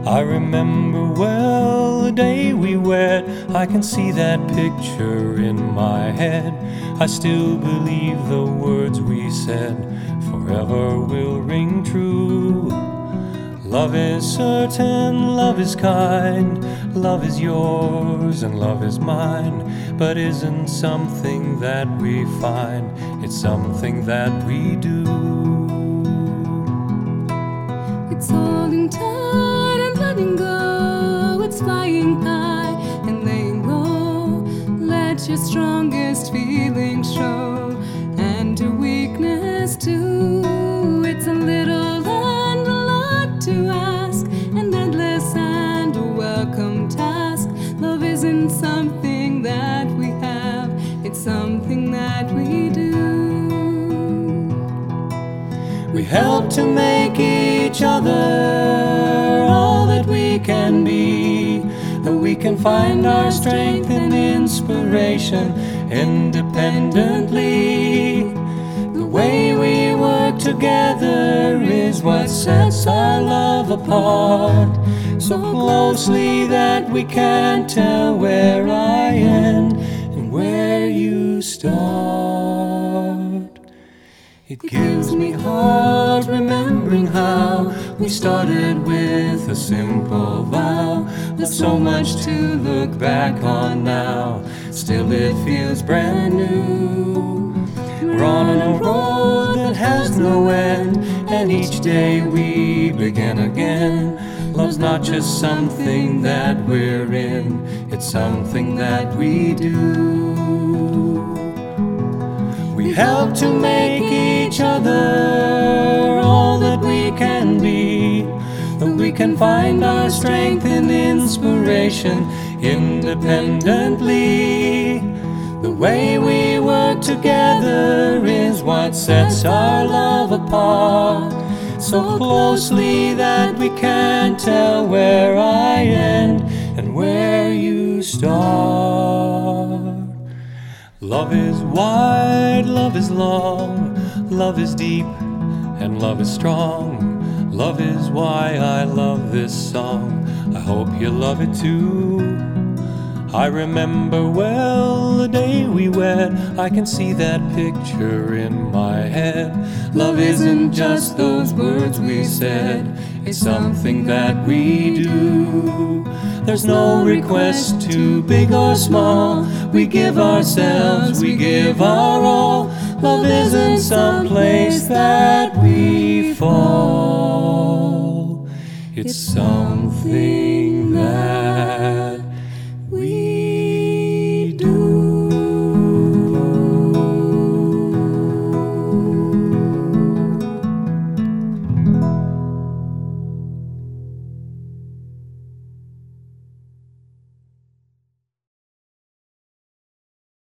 I remember well the day we wed. I can see that picture in my head. I still believe the words we said forever will ring true. Love is certain, love is kind, love is yours and love is mine. But isn't something that we find, it's something that we do. It's holding tight and letting go. It's flying high and laying low. Let your strongest feelings show, and your weakness too. It's a little and a lot to ask, an endless and a welcome task. Love isn't something that we have, it's something that we do. We help to make each other all that we can be, that we can find our strength and inspiration independently. The way we work together is what sets our love apart, so closely that we can't tell where I end and where you start. It gives me heart remembering how we started with a simple vow. There's so much to look back on now, still it feels brand new. We're on a road that has no end, and each day we begin again. Love's not just something that we're in, it's something that we do. We help to make each other all that we can be, that we can find our strength and inspiration independently. The way we work together is what sets our love apart, so closely that we can't tell where I end and where you start. Love is wide, love is long, love is deep, and love is strong. Love is why I love this song. I hope you love it too. I remember well the day we wed. I can see that picture in my head. Love isn't just those words we said, it's something that we do. There's no request too big or small. We give ourselves, we give our all. Love isn't some place that we fall, it's something